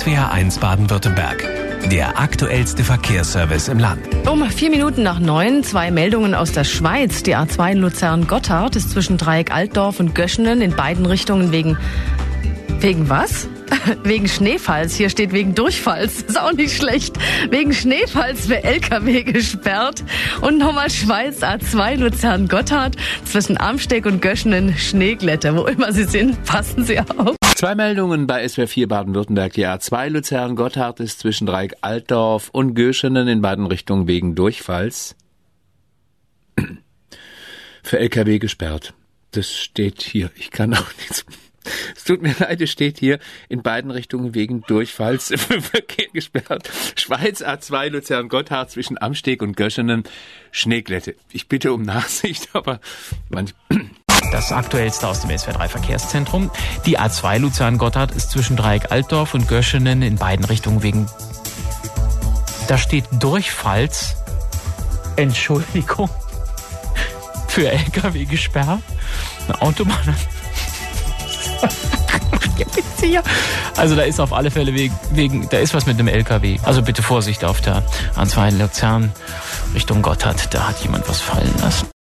SWR1 Baden-Württemberg. Der aktuellste Verkehrsservice im Land. Um 9:04, 2 Meldungen aus der Schweiz. Die A2 Luzern-Gotthard ist zwischen Dreieck Altdorf und Göschenen in beiden Richtungen wegen was? Wegen Schneefalls. Hier steht wegen Durchfalls. Ist auch nicht schlecht. Wegen Schneefalls für LKW gesperrt. Und nochmal Schweiz A2 Luzern-Gotthard zwischen Amsteg und Göschenen Schneeglätte. Wo immer Sie sind, passen Sie auf. 2 Meldungen bei SWR 4 Baden-Württemberg. Die A2 Luzern-Gotthard ist zwischen Dreieck Altdorf und Göschenen in beiden Richtungen wegen Durchfalls für LKW gesperrt. Das steht hier. Ich kann auch nichts. Es tut mir leid, es steht hier in beiden Richtungen wegen Durchfalls für Verkehr gesperrt. Schweiz A2 Luzern-Gotthard zwischen Amsteg und Göschenen Schneeglätte. Ich bitte um Nachsicht, aber Das Aktuellste aus dem SWR3 Verkehrszentrum. Die A2 Luzern-Gotthard ist zwischen Dreieck Altdorf und Göschenen in beiden Richtungen wegen... Da steht Durchfalls. Entschuldigung. Für LKW gesperrt. Eine Autobahn. Also da ist auf alle Fälle da ist was mit einem LKW. Also bitte Vorsicht auf der A2 Luzern Richtung Gotthard. Da hat jemand was fallen lassen.